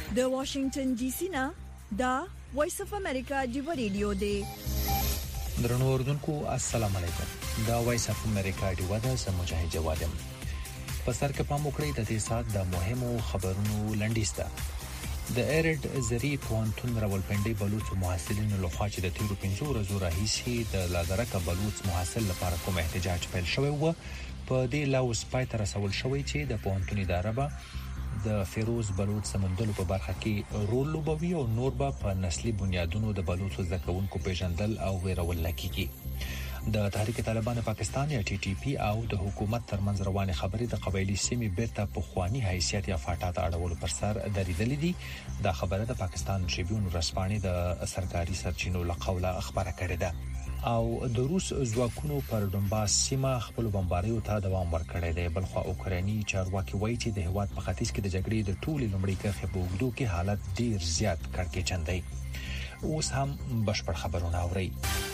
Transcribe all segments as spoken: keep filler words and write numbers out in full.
د واشنگټن ډي سي نه دا وایس اف امریکا دی ریډیو دی. درنو اوردونکو السلام علیکم. دا وایس اف امریکا دی ودا سم مجاهد جوادم. په سر کې پام وکړئ د دې سات د مهمو خبرونو لنډیسته. د ایرډ زری پوانتون راولپنډي بلوچ محصلینو لخوا چې د تیرو پنځو ورځو راهیسې د لادرکه بلوچ محصل لپاره کوم احتجاج پیل شوی و په دې لاوس پای تر رسول شوی چې د پوانتون اداره به د فیروز بلوچ سمندلو په برخه کې رول لوبوي او نور به په نسلي بنیادونو د بلوچ زکونکو پیژندل او ویرول کیږي. د تحریک طالبان پاکستان یا ټي ټي پی او د حکومت ترمنځ روانه خبرې د قبایلی سیمې بیرته په خواني حیثیت یا فاټا ته اړول پر سر درېدلې دي. دا خبره د پاکستان ټریبیون رسپانې د سرکاري سرچینو لقوله خبره کړې ده او د روس ځواکونو پر ډنباس سیمه خپل بمباریو ته دوام ورکړی دی. بلخو اوکراني چارواکي وایي چې د هیواد په ختیځ کې د جګړې د ټولې لومړۍ کرښې په اوږدو کې حالت ډیر زیات کړکېچن دی. اوس هم بشپړ خبرونه اورئ.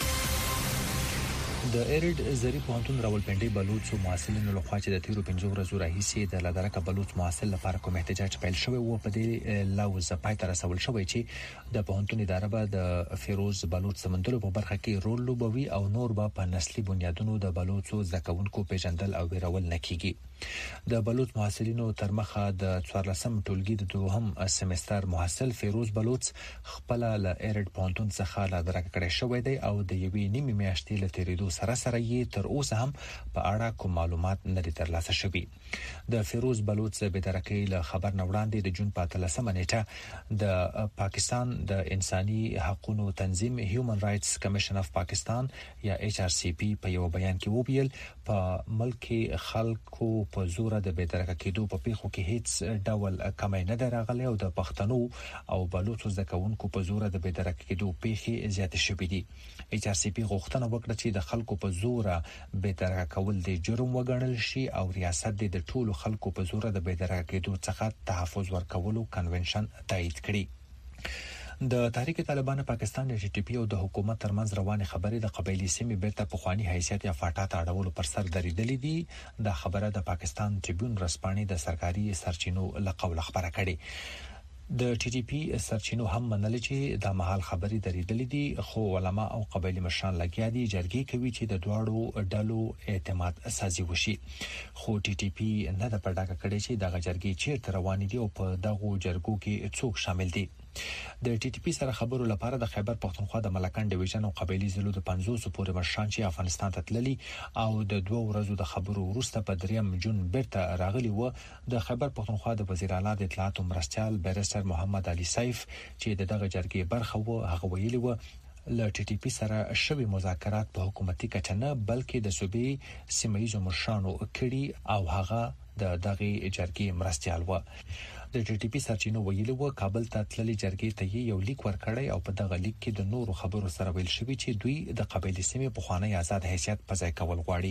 د ایرډ زری پوهنتون راولپنډي بلوچ محصلینو لخوا چې د تیرو پنځو ورځو راهیسې د لادرکه بلوچ محصل لپاره کوم احتجاج پیل شوی و په دې لاوز پای تر رسول شوی چې د پوهنتون اداره به د فیروز بلوچ سمندلو په برخه کې رول لوبوي او نور به په نسلي بنیادونو د بلوچو زکونکو پیژندل او ویرول نکېږي. د بلوچ محصلینو تر مخه د څوارلسم ټولګي د دوهم سمستر محصل فیروز بلوچ خپل له ایرډ پوهنتون څخه لادرکه کړی شوی دی او د یوې نیمه میاشتې له تیریدو سره سره یې تر اوسه هم په اړه کوم معلومات نه دي ترلاسه شوي. د فیروز بلوچ بېدرکۍ له خبر نه وړاندې د جون په اتلسمه نیټه د پاکستان د انساني حقوقو تنظیم هیومن رائټس کمیشن اف پاکستان یا ایچ آر سی پی په یو بیان کې وویل په ملک خلکو په زور د بېدرکه کېدو په پیښو کې هیڅ ډول کمی نه درغلي او د پښتنو او بلوچ زکونکو په زور د بېدرکه کېدو پیښې زیات شوې دي. ایچ آر سی پی غوښتنه وکړه چې د خلکو په زور بېدرکه کول د جرم وګڼل شي او ریاست د ټولو خلکو په زور د بېدرکه کېدو څخه تحفظ ورکولو کنونشن تایید کړي. د تحریک طالبان پاکستان د ټي ټي پی او د حکومت ترمنځ روانه خبرې د قبایلی سیمې بیرته په خواني حیثیت یا فاټا ته اړول پر سر درېدلې دي. د خبره د پاکستان ټریبیون رسپانې د سرکاري سرچینو لقوله خبره کړي. د ټي ټي پی سرچینو هم منل چې د مهال خبرې درېدلې دي خو علما او قبایلی مشران لګیا دي جرګې کوي چې د دواړو ډلو اعتماد سازي وشي. خو ټي ټي پی نه د پړډاګه کړي چې د جرګې چیرته روان دي او په دغه جرګو کې څوک شامل دي. د ټي ټي پی سره خبرو لپاره د خیبر پختونخوا د ملکان ډیویژن او قبایلی ضلعو د پنځوس پورې مشران چې افغانستان ته تللي او د دوه ورځو د خبرو وروسته په دریم جون بیرته راغلي و. د خیبر پختونخوا د وزیر اعلی د اطلاعات او مرستيال بیرستر محمد علي سیف چې دغه جرګې برخه و هغه ویلي و ل ټي ټي پی سره شوی مذاکرات په حکومتي کچه نه بلکې د صوبې سیمایي مشرانو کړي او هغه د دغه جرګې مرستيال و. د ټي ټي پی سرچینو ویلي و کابل ته تللي جرګې ته یو لیک ورکړی او په دغه لیک کې د نورو خبرو سره ویل شوی چې دوی د قبایلی سیمې په خوانی آزاد حیثیت په ځای کول غواړي.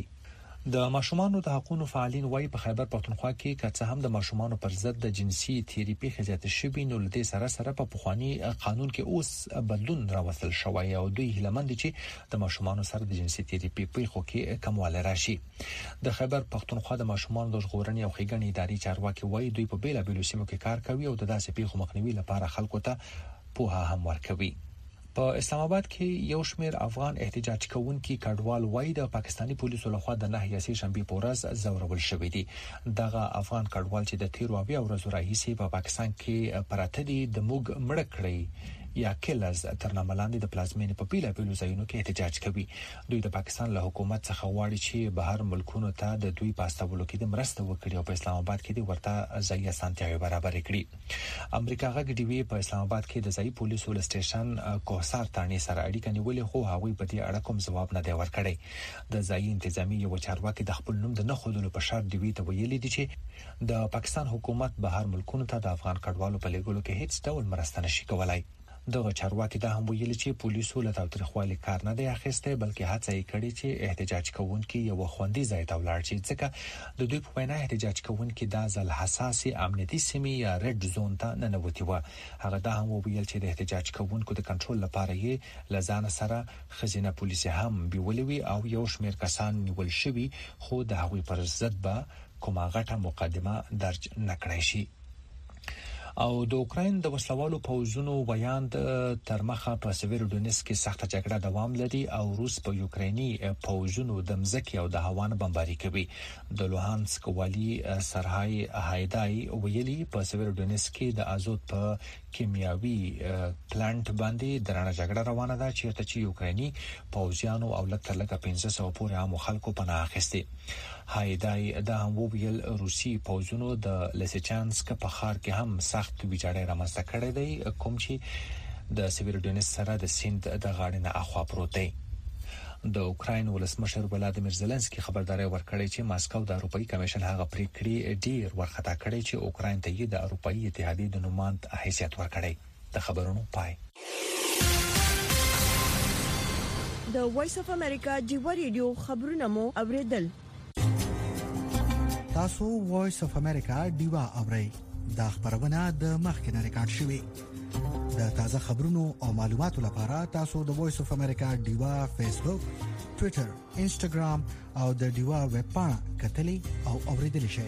د ماشومانو د حقوقو فعالین وايي په خیبر پختونخوا کې کڅه هم د ماشومانو پر ضد د جنسي تیریپي خزیات شوی نو لدې سره سره په پخوانی قانون کې اوس بدلون راوستل شوی او دوی هلمند چې د ماشومانو سره د جنسي تیریپي په خو کې کمواله راشي. د خیبر پختونخوا د ماشومانو د ژغورنې او ښېګڼې ادارې چارواکي وايي دوی په بیلا بیلو سیمو کې کار کوي او د داسې پیښو مخنیوي لپاره خلکو ته پوهه هم ورکوي. په اسلام آباد کې یو شمېر افغان احتجاج کوونکي کډوال وایي د پاکستاني پولیسو لخوا د نه یاسي شنبه پورز زورول شوې دي. دغه افغان کډوال چې د تیرو اویا ورځو راهیسې په پاکستان کې پراته دي د موږ مړ کړی یا کلز تر نامه لاندې د پلازمینې په پیله پیلو ځایونو کې احتجاج کوي. دوی د پاکستان له حکومت څخه غواړي چې بهر ملکونو ته د دوی پاستولو کې د مرسته وکړي او په اسلام آباد کې د ورته ځای اسانتیاوي برابر کړي. امریکا غږ ډیوی په اسلام آباد کې د ځای پولیسو ل سټیشن کوثر تانی سره اړیکه نیولې خو هغوی په دې اړه کوم ځواب نه دی ورکړی. د ځای انتظامی یو چارواکي د خپل نوم د نه خودلو په شرط دیوی ته ویلي دي چې د پاکستان حکومت بهر ملکونو ته د افغان کډوالو په لګولو کې هیڅ ډول مرسته نشي کولای. دغه چارواکي دا هم ویلي چې پولیسو له تاوتریخوالي کار نه دی اخیسته بلکې هڅه یې کړې چې احتجاج کوونکي یو خوندي ځای ته ولاړ شي ځکه د دوی په وینا احتجاج کوونکي د ځل حساسي امنیتي سیمې یا ریډ زون ته نه نوتی و. هغه دا هم ویل چې د احتجاج کوونکو د کنټرول لپاره یې لزان سره خزینه پولیس هم بیولوي او یو شمېر کسان نیول شوي خو د هغوی پر ضد به کومه غټه مقدمه درج نکړای شي. او د اوکراین د وسلوالو پوځونو بیان د ترمخه په سیویرودونیس کې سخت جګړه دوام لري او روس په یوکرینی پوځونو د مزکه او د هوان بمباري کوي. د لوهانسک والی سرهای هایدای ویلي په سیویرودونیس کې د ازوت په کیمیاوي پلانټ باندې درنه جګړه روانه ده چې ته یوکرینی پوځیانو او لکه لکه پنځه سوه پورې عام خلکو پناه اخیستي. هایدای د هم ویل روسي پوځونو د لسچانسک په ښار کې هم سخت ویجاړی رامنځته کړی دی کوم چې د سیویرودونیس سره د سیند د غاړې نه اخوا پروت دی. د اوکراین ولسمشر ولادیمیر زيلنسکي خبرداري ورکړې چې ماسکو د اروپאי کمیشن هغه پریکړې ډیر ورخطا کړې چې اوکراین ته یې د اروپאי اتحادیې د نوماند حیثیت ورکړي. د خبرونو پای. د وایس اف امریکا جیو ریډیو خبرونه مو اوریدل. تاسو وایس اف امریکا دیوا اورئ. دا خبرونه د مخکنه ریکارډ شوې. د تازه خبرونو او معلوماتو لپاره تاسو د وایس اف امریکا دیوا فیسبوک، ټوئیټر، انسټاګرام او د دیوا ویب پاڼه کتلې او اوریدل شئ.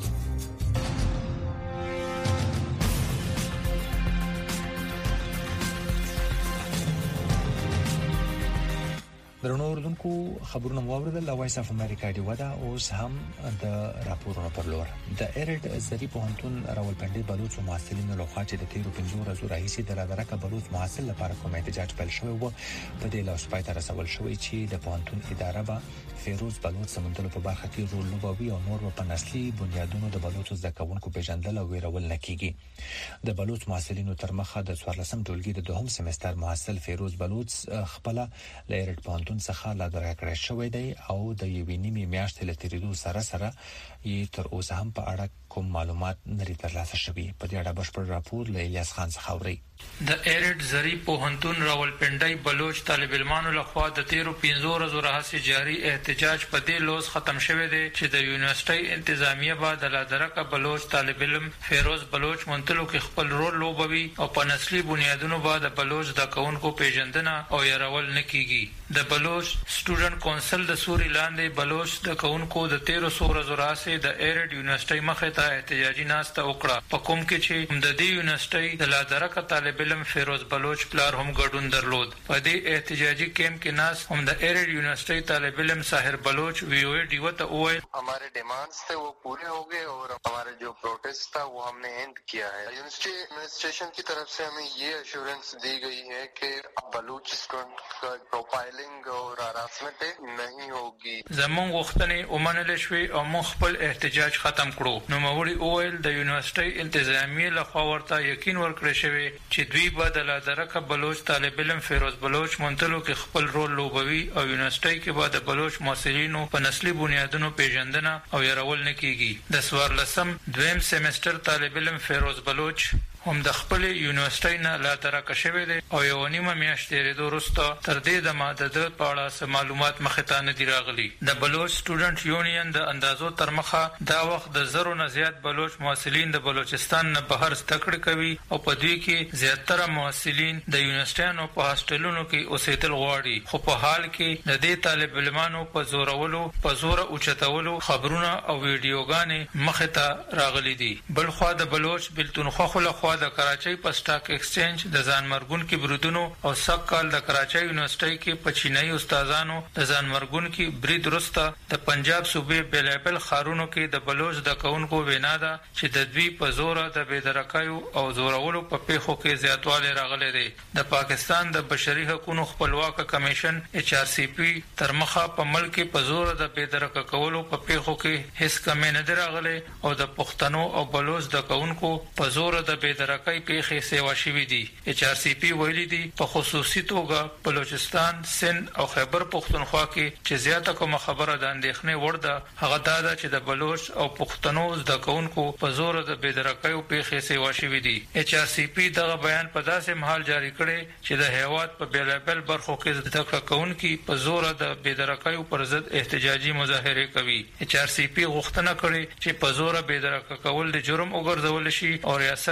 درنو اوردونکو خبرونه موریدل. وایس اف امریکا دی ودا اوس هم د راپورونو پر لور. د ایرډ زری پوهنتون راولپنډي بلوچ محصلینو لخوا چې د تیرو پنځو ورځو راهیسې د لادرکه بلوچ محصل لپاره کوم احتجاج پیل شوی و په دې لاس پای ته رسول شوی چې د پوهنتون اداره به فیروز بلوچ سمندلو په برخه کې رول لوبوي او نور په نسلي بنیادونو د بلوچ زده کوونکو پیژندل او ویرول نه کیږي. د بلوچ محصلینو تر مخه د څوارلسم ټولګي د دوهم سمستر محصل فیروز بلوچ خپل لایرډ پوهنتون څخه لادرکه کړی شوی دی او د یوې نیمې میاشتې لتیریدو سره سره یې تر اوسه هم په اړه کوم معلومات نری ترلاسه شوی. په دې اړه بشپړ راپور له الیاس خان څخه اوري. د ایرډ زری پوهنتون راولپنډي بلوچ طالب علمانو لخوا د تیرو پنځو ورځو راهیسې جاري احتجاج په دې لوز ختم شوی دی چې د یونیورسيټي انتظامیه به د لادرکه بلوچ طالب علم فیروز بلوچ منتلو کې خپل رول لوبوي او په نسلي بنیادونو به د بلوچ د کونکو پیژندنه او يرول نه کیږي. د بلوچ سټوډنټ کونسل د سوري لاندې بلوچ د کونکو د تیرو ورځو راهیسې د ایرډ یونیورسيټي مخه ته احتجاجي ناسته وکړه په کوم کې چې د دې یونیورسيټي د لادرکه طالب علم فیروز بلوچ پلار هم ګډون درلود. په دې احتجاجي کیمپ کې ناس هم د ایرډ یونیورسيټي طالب علم ساحر بلوچ وی او ای ڈیو ته وویل हमारे डिमांड्स थे वो पूरे हो गए और हमारा जो प्रोटेस्ट था वो हमने एंड किया है. यूनिवर्सिटी एडमिनिस्ट्रेशन की तरफ से हमें ये एश्योरेंस दी गई है कि बलूच स्टूडेंट का प्रोफाइलिंग और हरासमेंट नहीं होगी. زمون غوښتنې ومنل شوې او موږ خپل احتجاج ختم کړو. نو موري اویل د یونیورسيټي انتظامیه لخوا ورته یقین ورکړی شوی چې دوی به د لادرکه بلوچ طالب علم فیروز بلوچ منتلو کې خپل رول لوبوي او یونیورسيټي کې به د بلوچ محصلینو په نسلي بنیادونو پیژندنه او يرول نه کیږي. د څوارلسم دویم سمستر طالب علم فیروز بلوچ هم د خپل یونیورسيټي نه لادرکه شوی دی او یو نیمه میاشت تیرېدو وروسته تر دې دمه د ده په اړه معلومات مخې ته نه دي راغلي. د بلوچ سټوډنټ یونین د اندازو تر مخه دا وخت د زرو نه زیات بلوچ محصلین د بلوچستان نه بهر زده کړې کوي او په دوی کې زیاتره محصلین د یونیورسيټانو په هاسټلونو کې اوسېدل غواړي. خو په حال کې د دې طالب علمانو په زورولو په زور اوچتولو خبرونه او ویډیوګانې مخې ته راغلي دي. بل خوا د بلوچ بلتونخوا خو لخوا د کراچۍ په سټاک ایکسچینج د ځانمرګونکو بریدونو او سږ کال د کراچۍ یونیورسيټي کې په چینایي استادانو د ځانمرګونکو برید وروسته د پنجاب صوبې بېلابېل ښارونو کې د بلوچ د کونکو وینا ده چې د دوی په زوره د بېدرکیو او زورولو په پیښو کې زیاتوالی راغلی دی. د پاکستان د بشري حقوقو خپلواک کمیشن ایچ آر سی پی تر مخه په ملک کې په زوره د بېدرکه کولو په پیښو کې هیڅ کمی نه دی راغلی او د پښتنو او بلوچ د کونکو په زوره د بېدرکۍ پیښې سیوا شوي دي. ایچ آر سی پی ویلي دي په خصوصي توګه بلوچستان، سند او خیبر پښتونخوا کې چې زیاته کومه خبره د اندېښنې وړ ده هغه دا ده چې د بلوچ او پښتنو زده کوونکو په زور د بېدرکیو پیښې سیوا شوي دي. ایچ آر سی پی دغه بیان په داسې مهال جاری کړی چې د هیواد په بېلابېل برخو کې زده کړه کوونکي په زور د بېدرکیو پر ضد احتجاجي مظاهرې کوي. ایچ آر سی پی غوښتنه کړې چې په زور بېدرکه کول د جرم وګرځول شي او ریاست د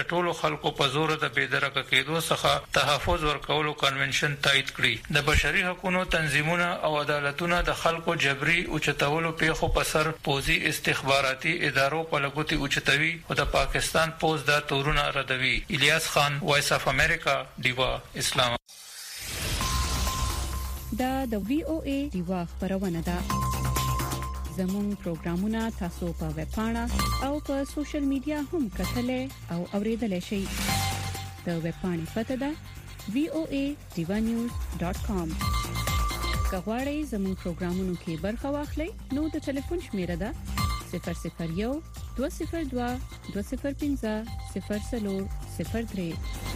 د ټولو خلکو په زور د بېدرکه کېدو څخه تحفظ ورکولو کنونشن تایید کړی. د بشري حقوقو تنظیمونه او عدالتونه د خلکو جبري او چتولو پیښو په سر پوزي استخباراتي ادارو په لګوتي او چتوي او د پاکستان پوز د تورونه ردوي. الیاس خان، وایس اف امریکا، دیوا، اسلام. دا د وی او ای دیوا خبرونه ده. زموږ پروګرامونه تاسو په ویب پاڼه او په سوشل میډیا هم کتلای او اوریدلای شئ. د ویب پاڼې پته ده وی او ای دیوا نیوز ډاٹ کام. کغواړئ زموږ پروګرامونو کې برخه واخلئ نو د ټلیفون شمیره ده صفر صفر یو دوه صفر دوه دوه صفر پنځه صفر څلور صفر درې.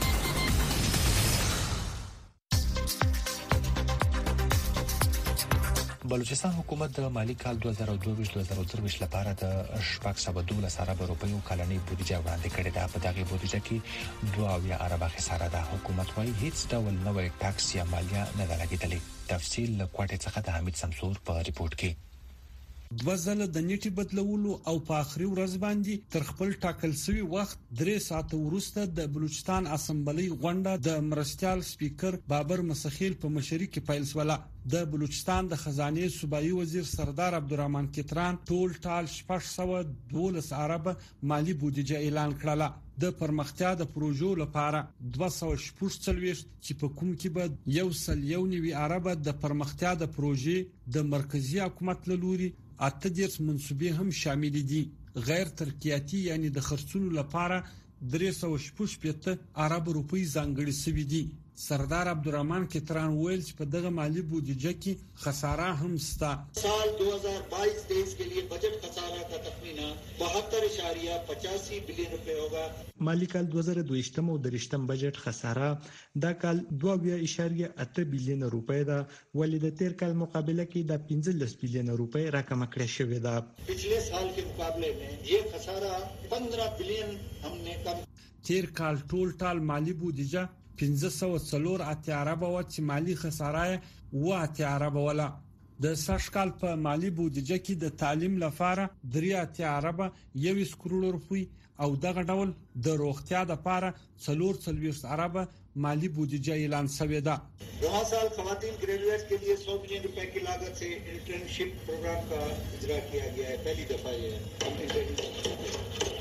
بلوچستان حکومت د مالی کال دوه زره دوه ویشت دوه زره درې ویشت لپاره د شپږ سوه دولس ارب روپیو کلنۍ بودیجه وړاندې کړې ده. په دغه بودیجه کې دوه اویا ارب خساره ده. حکومت وايي هیڅ ډول نوې ټاکس یا مالیه نه ده لګیدلې. تفصیل له کوټې څخه د حمید سمسور په ریپورت کې. دوه ځله د نیټي بدلولو او په آخري ورځ باندې تر خپل ټاکل شوی وخت درې ساعت وروسته د بلوچستان اسمبلی غونډه د مرستيال سپیکر بابر مسخیل په مشرۍ کې پیل شوه. د بلوچستان د خزانه صوبایي وزیر سردار عبدالرحمن کتران ټول ټال شپږ سوه دولس ارب مالی بودیجه اعلان کړله. د پرمختیا د پروژو لپاره دوه سوه شپږ څلوېښت چې په کوم کې به یو سل یو نوي ارب د پرمختیا د پروژې د مرکزی حکومت له لوري اته دیرش منصوبې هم شامل دي. غیر ترقیاتی یعنی د خرڅونو لپاره درې سوه شپږ پنځه ارب روپی ځانګړي شوي دي. سردار عبدالرحمن کتران ویل چې په دغه مالی بودیجه کې خساره هم ستا. سال دو ہزار بائیس تیئیس کے لیے بجٹ خسارہ کا تخمینہ بہتر اشاریہ پچاسی بلین روپے ہوگا. مالی کال دوه زره دوه ویشت او درشتم بجټ خساره دا کال دوه اشاریه اته بلین روپے ده ولې د تیر کال مقابله کې د پنځلس بلین روپے رقم کړی شوی ده. پچھلے سال کے مقابلے میں یہ خسارہ پندرہ بلین ہم نے کم. تیر کال ټول ټال مالی بودیجه پنځه سوه څلور اتیا ارب او چې مالی خساره و اتیا ارب ولا. د سږ کال په مالی بودیجه کې د تعلیم لپاره درې اتیا ارب یویس کروڑ روپی او دغه ډول د روغتیا لپاره څلور څلوېښت ارب مالی بودیجه اعلان شوې ده. رواں سال خواتین گریجویٹ کے لیے سو ملین روپے کی لاگت سے انٹرنشپ پروگرام کا اجرا کیا گیا ہے. پہلی دفعہ یہ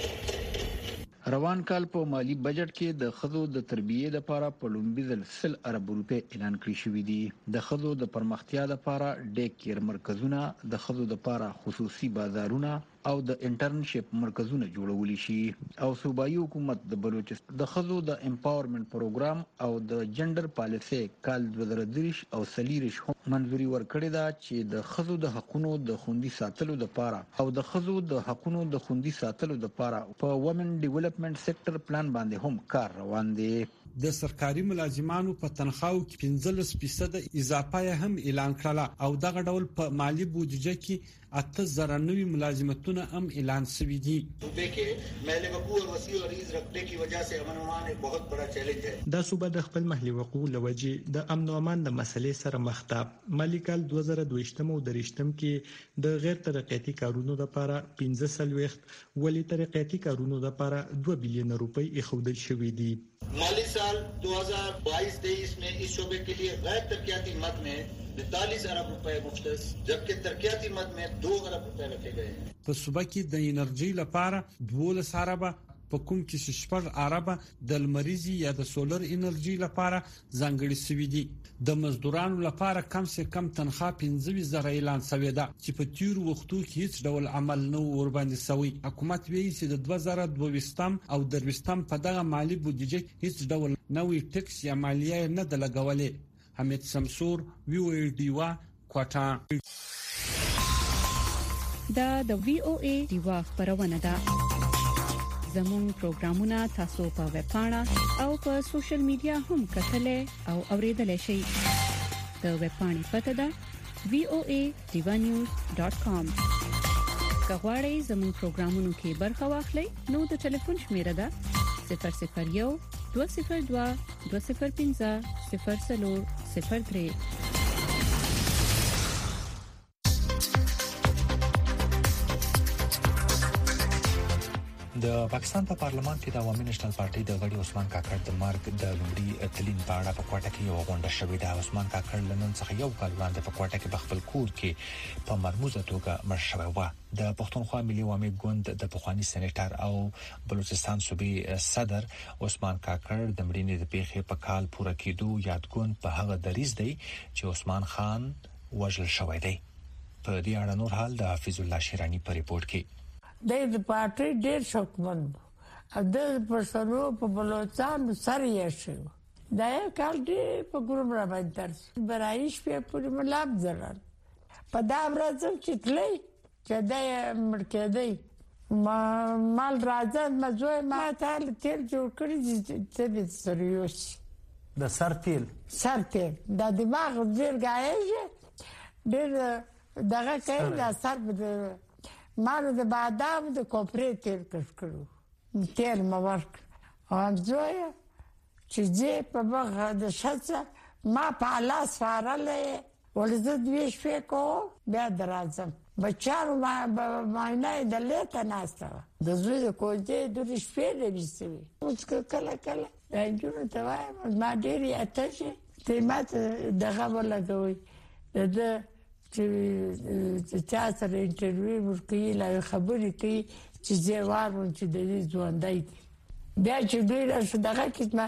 روان کال په مالی بجټ کې د خزو د تربیې لپاره په لومړي ځل سل ارب روپے اعلان کړی شوی دی. د خزو د پرمختیا لپاره ډیک کیر مرکزونه، د خزو لپاره خصوصي بازارونه او د انټرنشپ مرکزونه جوړول شي. او صوبایي حکومت د بلوچستان د خزو د امپاورمنت پروګرام او د جندر پالیسي کال دوه زره دریش او سلیریش منځوري ورکړی دا چې د خزو د حقوقو د خوندي ساتلو لپاره او د خزو د حقوقو د خوندي ساتلو لپاره په وومن ډیولپمنٹ سېکټر پلان باندې هم کار روان دی. د سرکاري ملازمانو په تنخواو کې پنځلس فیصد اضافه هم اعلان کړه او دغه ډول په مالی بودیجه کې اته زره نوي ملازمتونه هم اعلان شوي دي. صوبے کې محل وقوع اور وسیع و عریض رقبے کی وجہ سے امن و امان ایک بہت بڑا چیلنج ہے. دا صوبه د خپل محلي وقوع لوجې د امن او امان د مسلې سره مخ ده. مالی کال دوه زره دوه ویشت او درشتم کې د غیر ترقیاتي کارونو لپاره پنځه سلويخت ولی ترقیاتي کارونو لپاره دوه بلین روپۍ ایښودل شوي دي. مالی سال دو ہزار بائیس تیئیس میں اس شعبے کے لیے غیر ترقیاتی مد میں بیالیس ارب روپے مختص جبکہ ترقیاتی مد میں دو ارب روپے رکھے گئے ہیں. په صوبه کې د انرژي لپاره دولس ارب په کوم کې شپږ ارب د لمریزي یا د سولر انرژي لپاره ځانګړي شوي دي. د مزدورانو لپاره کم سه کم تنخواه پنځه زره اعلان شوی ده چې په تیر وختو کې هیڅ ډول عمل نه ور باندې شوی. حکومت وایي چې د دوه زره دوه ویشتم او درویشتم په دغه مالی بودیجه هیڅ ډول نوې ټیکس یا مالیه نه د لګولې. حمید سمسور، وی او ای دیوا، کوټا. دا د وی او ای دیوا خبرونه ده. زموږ پروګرامونه تاسو په ویب پاڼه او په سوشل میډیا هم کتلای او اوریدلای شئ. د ویب پاڼې پته ده وی او ای دیوا نیوز ډاٹ کام. کغواړئ زموږ پروګرامونو کې برخه واخلئ نو د ټلیفون شمیره ده صفر صفر یو دوه صفر دوه دوه صفر پنځه صفر څلور صفر درې. د پاکستان په پارلمان کې د عوامي نېشنل پارټي د غړي عثمان کاکړ د مرګ د لومړي تلین په اړه په کوټه کې یو غونډه شوې ده. عثمان کاکړ لنن څخه یو کال وړاندې په کوټه کې په خپل کور کې په مرموزه توګه مړ شوی و. د پښتونخوا ملي عوامي ګوند د پخوانی سېنیټر او بلوچستان صوبې صدر عثمان کاکړ د مړینې د پیښې په کال پوره کېدو یادګون په هغه دریز دی چې عثمان خان وژل شوی دی. په دې اړه نور حال د حفیظ الله شیرانی په ریپورت کې د پارټي ډېر شوکمن او د پښتنو په بلوچستان سره یې شو. دا یو کال ډېر په ګروم را باندې درس برایش په پوری ملاب زران په دا ورځ چې تلې چې دا مړ کېدی ما مال راځه مزوي ما ته تل جوړ کړی چې به سریوس د سر تیل سر تیل د دماغ ډېر غایږي ډېر دغه کوي د سر په مالو د بادام د کوپرې تیل کړو تیل مورک هم زوی چې دې په بغه د شته ما په لاس فارلې ولزه دوی شپې کو بیا درازم بچارو ما ماینه د لته ناسته د زوی د کوجې د شپې لري اوس کله کله دا جوړه ته وایم ما ډېر یاتشه ته ماته دغه ولګوي د چې چا سره انټرویو ورکړي لا خبرې کوي چې زیوارو چې د دې ژوندۍ بیا چې دوی راشه دغه کیسه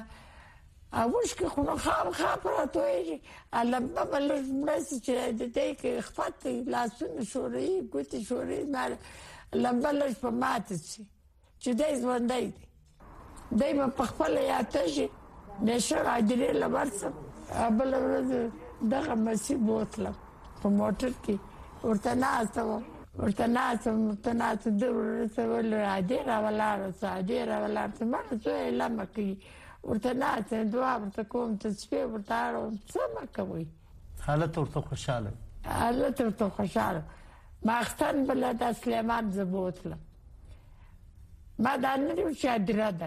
اوش کې خو خام خاطراتوي علامه بل مړس چې د دې کې خپات لاسونه شوري ګوتې شوري مال لمبل په ماته چې دې ژوندۍ دی دای په خپل یاتشه نشه راځي لورسه بل ورځ دغه مسی بوتله په موټر کې ورته ناسته ورته ناسته ورته ناسته د ورته ول راځي راولار راځي راولار ته ما څه لمه کوي ورته ناسته دوه ورته کوم ته سپې ورته څه ما کوي حالت ورته خوشاله حالت ورته خوشاله ما ختن بل د سليمان زبوتله ما دا نه دی چې ادراده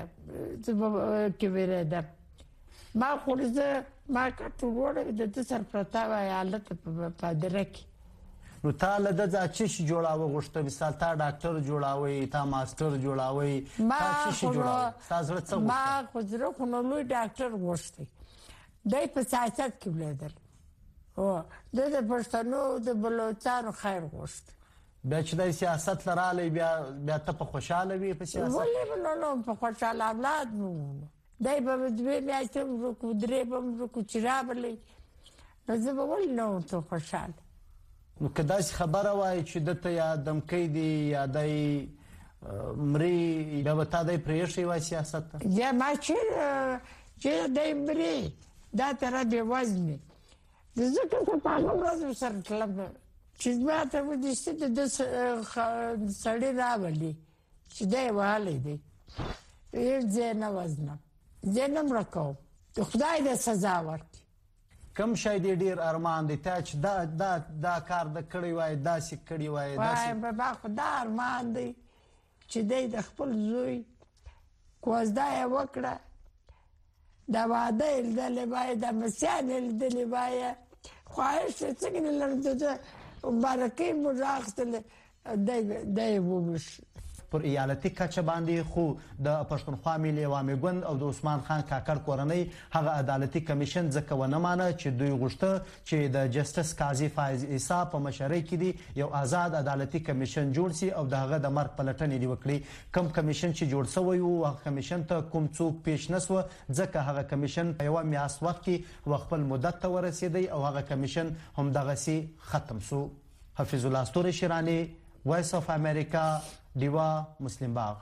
چې ویره ما خورزه ما کټو وړه د د سر پرتا وای حالت په درک نو تعالی د ځاچې شي جوړاوه غوښته مثال تا ډاکټر جوړاوي تا ماستر جوړاوي تا شي جوړاوي تاسو څه ما خو زه خو نو لوی ډاکټر غوښتي دای په سیاست کې ولیدل او د پښتنو د بلوچستان خیر غوښت بیا چې د سیاست لراله بیا بیا ته په خوشاله وي په سیاست ولې نو نو په خوشاله اولاد نو دای په دوی میاشتې ورکو درې په ورکو چرابلې زه به ول نو ته خوشاله نو کدا خبره وای چې دته یا دمکې دی یا دای مری بیا وتا دای پریشي وای سیاست یا ما چې چې دای مری دا تر دې وزنی د ځکه په پاغه ورځ سره کلم چې ما ته و دې ست د سړی راولي چې دای والي دی یې ځنه وزنه زنم رکو خدای دې سزا ورکړي کم شای دې ډیر ارمان دي ته چې دا دا دا کار د کړی وای دا سې کړی وای دا سې وای بابا خدای ارمان دی چې دې د خپل زوی کوزدا یې وکړه دا واده د لبای د مسیان د لبای خواهش څنګه لرته مبارکي مراخته دای دای وګش پر ایالتي کچه باندې خو د پښتونخوا ملي عوامي ګوند او د عثمان خان کاکړ کورنۍ هغه عدالتي کمیشن ځکه ونه مانه چې دوی غوښته چې د جسټس قاضي فایز عیسی په مشرۍ کې دی یو آزاد عدالتي کمیشن جوړ شي او دغه د مرګ پلټنې دی وکړي کم کمیشن چې جوړ شوی وو هغه کمیشن ته کوم څوک پیش نسو ځکه هغه کمیشن په یو میاس وخت کې خپل مدت ته ورسېدی او هغه کمیشن هم دغه سي ختم شو. حفیظ الله استوری شیرانی وایس اف امریکا دیوا مسلم باغ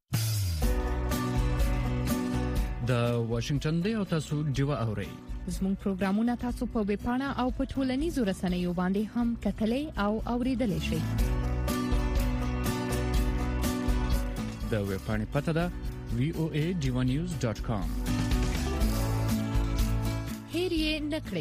د واشنگټن دی او تاسو دیوا اورئ زموږ پروګرامونه تاسو په ویب پاڼه او په ټولنیزو رسنیو باندې هم کتلې او اوریدلې شئ. د ویب پاڼې پته ده وی او ای دیوا نیوز ډاٹ کام. هیر یې نکړئ.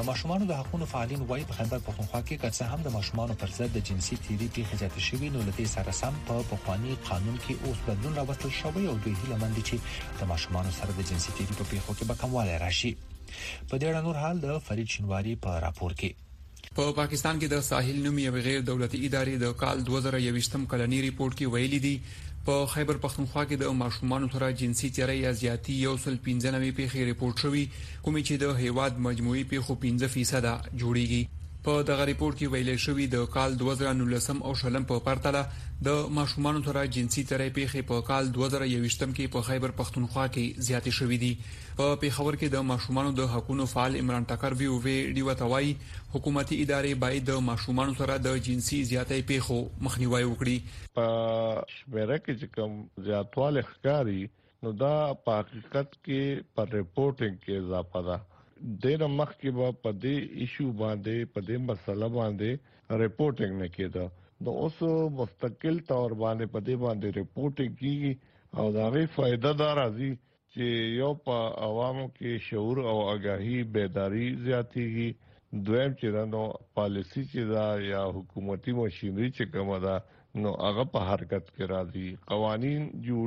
د ماشومان د حقوقو فعالین وایي په خیبر پختونخوا کې که څه هم د ماشومان پر ضد د جنسي تیری پیښې زیاتې شوې نو لدې سره سم په پخوانی قانون کې اوس بدلون راوستل شوی او دوی هیله مند چې د ماشومان سره د جنسي تیری په پیښو کې به کموالی راشي. په دې اړه نور حال د فرید شینواری په راپور کې. په پا پاکستان کې د ساحل نومي غیر دولتي ادارې د کال دوه زره یوویشتم کلنی ریپورت کې ویلي دي په خیبر پختونخوا کې د ماشومان سره جنسي تیری یا زیاتی یو سل پنځه نوي پیښې ریپورت شوې کومې چې د هیواد مجموعي پیښو پنځه فیصد جوړیږي. په دغه ریپورت کې ویل شوی د کال دوه زره نولسم او شلم په پرتله د ماشومان سره جنسي تیری پیښې په کال دوه زره یوویشتم کې په خیبر پختونخوا کې زیاتې شوې دي. په پیښور کې د ماشومان د حقوقو فعال عمران ټکر وی او وی ډیو توای حکومتي ادارې باید د ماشومان سره د جنسي زیاتې پیښو مخنیوي وکړي. په شمیره کې چې کوم زیاتواله ښکاری نو دا په حقیقت کې پر ریپورټینګ کې اضافه ده. ډېر مخ کې به په دې ایشو باندې په دې مسله باندې ریپورټینګ نه کېده. نو اوس مستقل تور باندې په دې باندې ریپورټینګ کیږي او دا غي فائدہ دار راځي چې یو په عوامو کې شعور او آگاهي بیداری زیاتېږي. دویم چې نو پالیسی چې دا یا حکومتي ماشينري چې کومه ده نو هغه په حرکت کې راځي. قوانين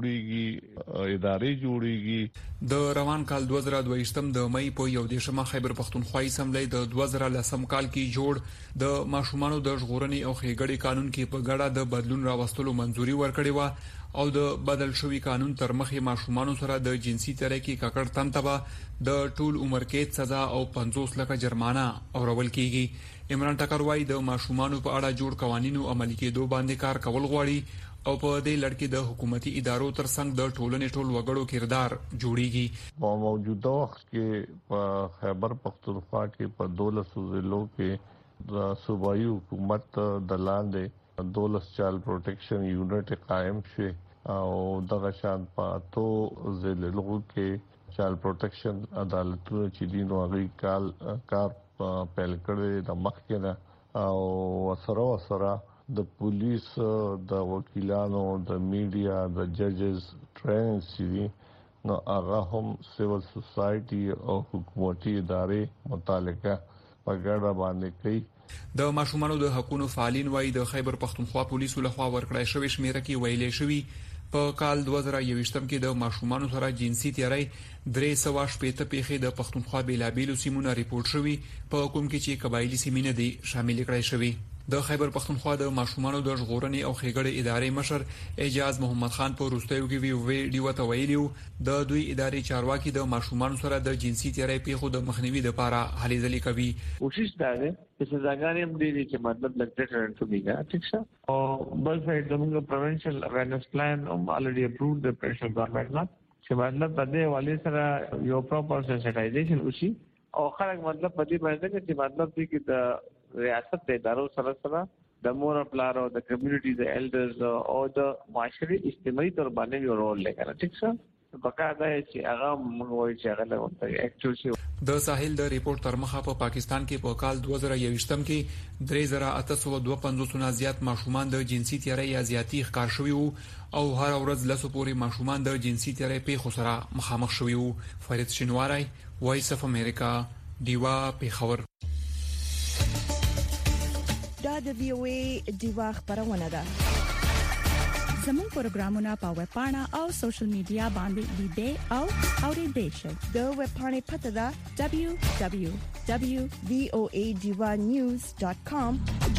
جوړيږي، ادارې جوړيږي. د روان کال دوه زره دوه ویشتم د مې په یو دیشمه خیبر پختونخوا اسمبلی د دوه زره لسم کال کې جوړ د ماشومانو د ژغورنې او ښېګړې قانون کې په ګډه د بدلون راوستلو منځوري ورکړې و او د بدل شوی قانون تر مخې ماشومانو سره د جنسي تیری کې ککړ تنتبه د ټول عمر قید سزا او پنځوس لکه جرمانه اورول کیږي. عمران ټکر وايي د ماشومانو په اړه جوړ قوانینو عملي کېدو باندې کار کول غواړي او په دې لړ کې د حکومتي ادارو ترڅنګ د ټولنې ټول وګړو کردار جوړیږي. په موجوده وخت کې په خیبر پختونخوا کې په دولس ضلعو کې د صوبایي حکومت د لاندې دولس چایلډ پروټیکشن یونټ قائم شوی او دغه شان په تو ضلعو کې چایلډ پروټیکشن عدالتونو چې دي نو هغه کال کار پیل کړی د مخکنه او سره سره د پولیس د وکیلانو د میډیا د ججز ټریننګ سي نو هغه هم سیول سوسایټي او حکومتي ادارې متعلقه په ګډه باندې کوي. د ماشومانو د حقوقو فعالین وايي د خیبر پختونخوا پولیسو لخوا ورکړای شوی شمیره کې ویلې شوی په کال دوه زره یوویشتم کې د ماشومانو سره جنسي تیری درې سوه شپږ پیښې د پختونخوا بیلابیلو سیمونو ریپورت شوی په کوم کې چې قبایلی سیمې نه دي شامل کړای شوی. د خیبر پختونخوا د ماشومانو د ژغورنې او ښېګړې ادارې مشر اعجاز محمد خان په روستیو کې وی ویډیو ته ویلیو د دوی ادارې چارواکي د ماشومانو سره د جنسي تیری پیښو د مخنیوي لپاره هلې ځلې کوي. کوشش دا ده چې سزاګانې هم دي چې مطلب لګټر ټو بیګا ټیک شه او بل سایډ زموږ پریونشن اویرنس پلان هم الریډي اپرووډ د پرشل ګورنمنت نه چې مطلب په دې والي سره یو پراپر سنسټایزیشن وشي او خلک مطلب په دې باندې چې مطلب دې کې د ریاست د ادارو سره سره د مور پلار او د کمیونټي د ایلډرز او د معاشري اجتماعي تر باندې یو رول لري. ټیک شه بقاعده چې هغه موږ وایي چې هغه له اکچوال شي. د ساحل د ریپورت تر مخه په پاکستان کې په کال دوه زره یوویشتم کې درې زره اته سوه دوه پنځوس نه زیات ماشومان د جنسي تیری یا زیاتی ښکار شوي وو او هر ورځ لسو پورې ماشومان د جنسي تیری پیښو سره مخامخ شوي وو. فرید شینواری، وایس اف امریکا، دیوا پیښور. دا د وی او ای دیوا خبرونه ده. زموږ پروګرامونه په ویب پاڼه او سوشل میډیا باندې لیدئ او اوریدئ شئ. د ویب پاڼې پته ده دبليو دبليو دبليو ډاټ وی او ای دیوا نیوز ډاټ کام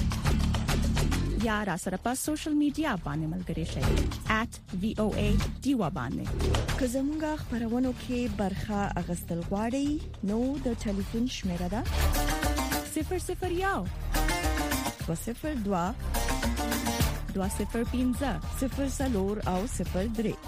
یا را سره په سوشل میډیا باندې ملګری شئ at وی او ای دیوا باندې. که زموږ خبرونو کې برخه اغستل غواړئ نو د ټلیفون شمیره ده صفر صفر یو دو صفر دو دو صفر پنځه صفر څلور او صفر درې.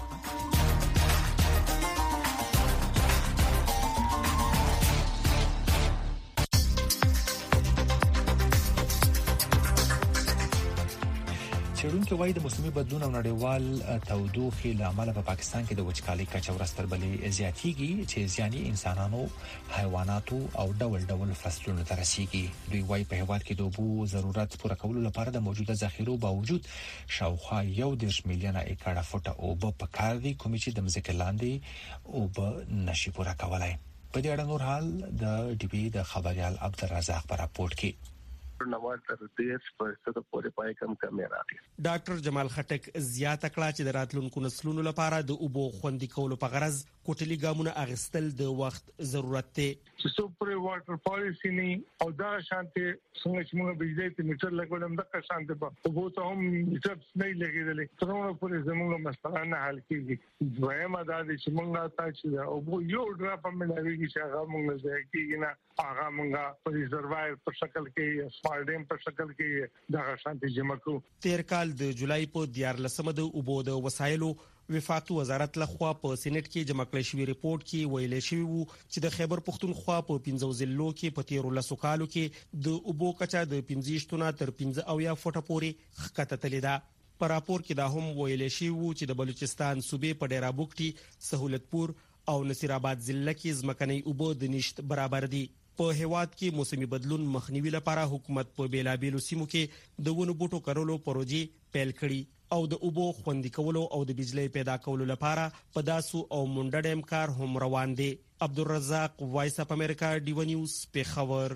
چېرونکو وايي د موسمي بدلون او نړیوال تودوخې له امله په پاکستان کې د وچکالۍ کچه ورځ تر بلې زیاتېږي چې زیاني انسانانو، حیواناتو او ډول ډول فصلونو ته رسیږي. دوی وايي په هېواد کې د اوبو ضرورت پوره کولو لپاره د موجوده ذخیرو باوجود شاوخوا یو دېرش میلیونه ایکړه فوټه اوبه پکار دي کومې چې د ځمکې لاندې اوبه نشي پوره کولای. په دې اړه نور حال د ډي بي د خبريال عبدالرزاق په راپورټ کې نوار تر دیش پر ست پورې پای کم کم راغی. ډاکټر جمال خټک زیاته کړه چې د راتلونکو نسلونو لپاره د اوبو خوندي کولو په غرض کوټلي ګامونه اغستل د وخت ضرورت دی. چې څو پرې واټر پالیسی نه او دا شانته څنګه چې موږ بجلی ته میټر لګولم د شانته په اوبو ته هم میټر نه لګیدل. ترونه پرې زموږ مسله نه حل کیږي. دویمه دا چې موږ تاسو چې اوبو یو ډراپ هم نه لګیږي چې هغه موږ ځای کیږي نه هغه موږ په ریزروایر په شکل کې سمال ډیم په شکل کې دا شانته جمع کو. تیر کال د جولای په دیارلسمه د اوبو د وسایلو وفاقي وزارت لخوا په سېنات کې جمع کړی شوی ریپورت کې ویل شوی وو چې د خیبر پختونخوا په پنځو ضلعو کې په تیر لسو کالو کې د اوبو کچا د پنځه شتونه تر پنځه اویا فوټه پورې ښکته تللی ده. په راپور کې دا هم ویل شوی وو چې د بلوچستان صوبې په ډیرا بوکټي، سهولتپور او نصیر آباد ضلع کې ځمکنۍ اوبو د نشت برابر دي. په هیواد کې موسمي بدلون مخنیوي لپاره حکومت په بیلابېلو سیمو کې د ونو بوټو کرلو پروژې پیل کړي او د اوبو خوندي کولو او د بجلی پیدا کولو لپاره په داسو او منډه ډیم کار هم روان دي. عبدالرزاق، وایس اف امریکا، ډیو نیوز، پیښور.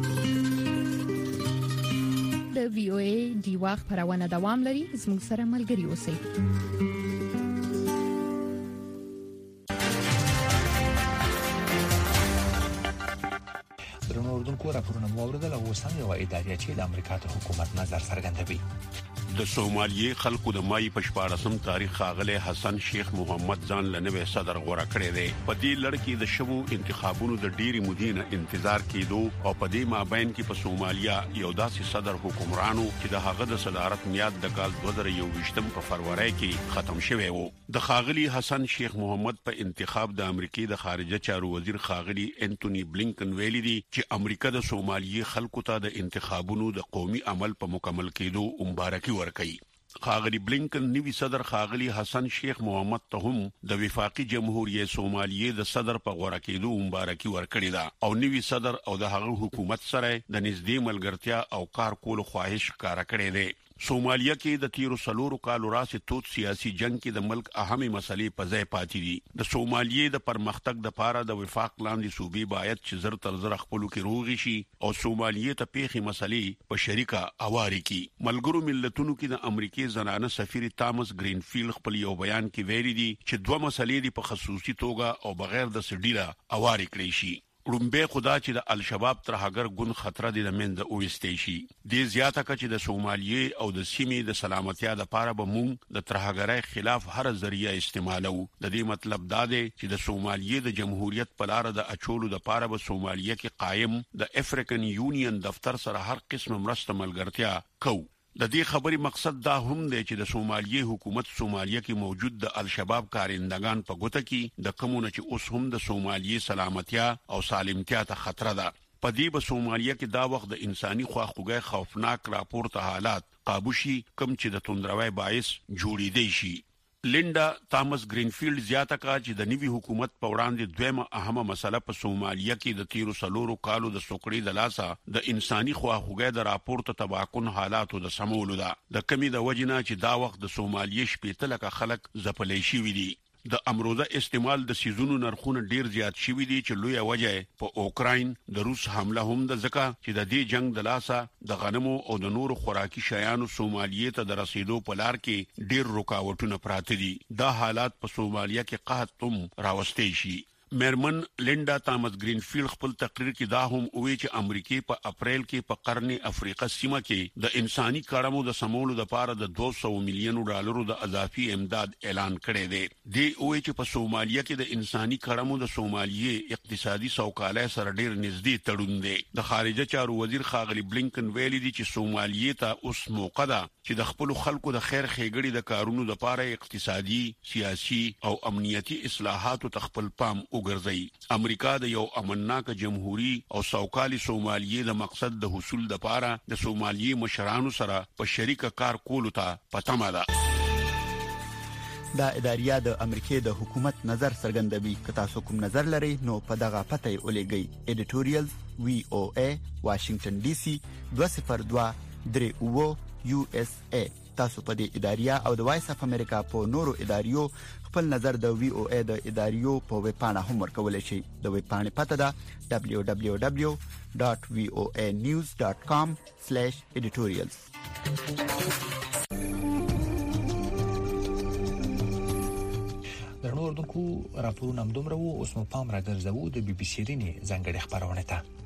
د وی او ای ډیوا خبرونه دوام لري. زموږ سره ملګري اوسئ. درنو اردوونکو راپورونه مو اوریدل او اوس هم یو اداري چې د امریکا ته حکومت نظر څرګندوي. د سومالیې خلکو د مای په شپاړسم تاریخ خاغله حسن شیخ محمد ځان لنوي صدر غوړه کړی دی. په دې لړ کې د شوو انتخابونو د ډيري مودینه انتظار کېدو او په دې مابین کې په سومالیا یو داسې صدر حکمرانو چې د هغه د صدارت میاد د کال دوه زره یوویشتم په فروری کې ختم شوی وو. د خاغلی حسن شیخ محمد په انتخاب د امریکای د خارجه چارو وزیر خاغلی انټونی بلینکن ویلي دي چې امریکا د سومالیې خلکو ته د انتخابونو د قومي عمل په مکمل کېدو مبارکي ورکړي. خاغلی بلینکن نوی صدر خاغلی حسن شیخ محمد ته هم د وفاقي جمهوریت سومالیې د صدر په غوړه کېدو مبارکي ورکړي ده او نوی صدر او د هغه حکومت سره د نږدې ملګرتیا او کار کولو خواهش ښکارا کړی دی. سومالیا کې د تیرو سلورو کالو راځي توت سیاسي جنگ کې د ملک اهمي مسلې په ځای پاتې دي. د سومالیې د پرمختګ د پاره د وفاق لاندې صوبې باید چې زر تر زر خپل کې روغي شي او سومالیې ته پیخي مسلې په شریکه اواري کې. ملګرو ملتونو کې د امریکای زنانه سفیر تامس گرینفیلد خپل یو بیان کې ویلي دي چې دوه مسلې په خصوصي توګه او بغیر د سډیره اواري کړی شي. رومبه خدا چې د الشباب ترهګر ګون خطر دي د مند اوستې شي. د زیاته کچ د سومالیې او د سیمې د سلامتیا د پاره به مونږ د ترهګرۍ خلاف هر ذریعہ استعمالو. د دې مطلب دا دی چې د سومالیې د جمهوریت په لار د اچولو د پاره به سومالیې کې قائم د افریقن یونین دفتر سره هر قسم مرسته ملګرتیا کو. د دې خبري مقصد دا هم دی چې د سومالیې حکومت سومالیه کې موجود د الشباب کارندگان په ګوته کې د کومونه چې اوس هم د سومالیې سلامتیا او سالمتیا ته خطر ده. په دې به سومالیه کې دا وخت د انساني خواخوږي خوفناک راپورته حالات قابو شي کوم چې د توندروي باعث جوړېدي شي. لینډا تامس گرینفیلد زیاته کا چې د نوي حکومت په وړاندې دویمه اهمه مسله په سومالیه کې د تیرو سلورو کالو د سوکړې د لاسه د انساني خواخوږي د راپورته تباکن حالاتو د سمولو ده. د کمی د وجنه چې دا وخت د سومالیې شپېته لکه خلک ځپلې شي وي. د امروزه استعمال د سيزونو نرخونه ډیر زیات شوي دي چې لوی وجه په اوکراین د روس حمله هم د ځکه چې د دې جنگ د لاسه د غنمو او د نورو خوراکي شیانو سومالیې ته د رسیدو په لار کې ډیر رکاوټونه پراته دي. دا حالات په سومالیه کې قحط هم راوستي شي. میرمن لینډا تامس گرینفیلد خپل تقریر کې دا هم وی چې امریکای په اپریل کې په قرن افریقا سیمه کې د انساني کارمو د سمولو د پاره د دوه سوه میلیون ډالرو د اضافي امداد اعلان کړی دی. دی وی چې په سومالیه کې د انساني کارمو د سومالیې اقتصادي سوکالۍ سره ډیر نږدې تړون دی. د خارجه چارو وزیر خاغلی بلینکن ویلي دی چې سومالیې ته اوس موقع ده چې د خپل خلکو د خیر خېګړې د کارونو د پاره اقتصادي، سیاسي او امنیتي اصلاحاتو ته خپل پام وګرځي. امریکا د یو امنناک جمهوریت او سوکالي سومالیې د مقصد د حصول د پاره د سومالیې مشرانو سره په شریکه کار کولو ته پټه ده. دا اداریه د امریکای د حکومت نظر څرګندوي. که تاسو کوم نظر لرئ نو په دغه پته ولېږئ. ایډیټوریال وی او ای واشنگټن ډي سي دوه صفر دوه درې اوه یو اس ای. تاسو په دې اداریه او د وایس اف امریکا په نورو اداریو خپل نظر د وی او ای د اداریو په ویب پاڼه هم ورکولای شئ. د ویب پاڼې پته ده دبليو دبليو دبليو ډاټ وی او ای نیوز ډاټ کام سلیش ایډیټوریالز. درنو اردوونکو راپورونه هم دومره وو. اوس مو پام راګرځوو د بي بي سي رینې ځانګړې خپرونه ته.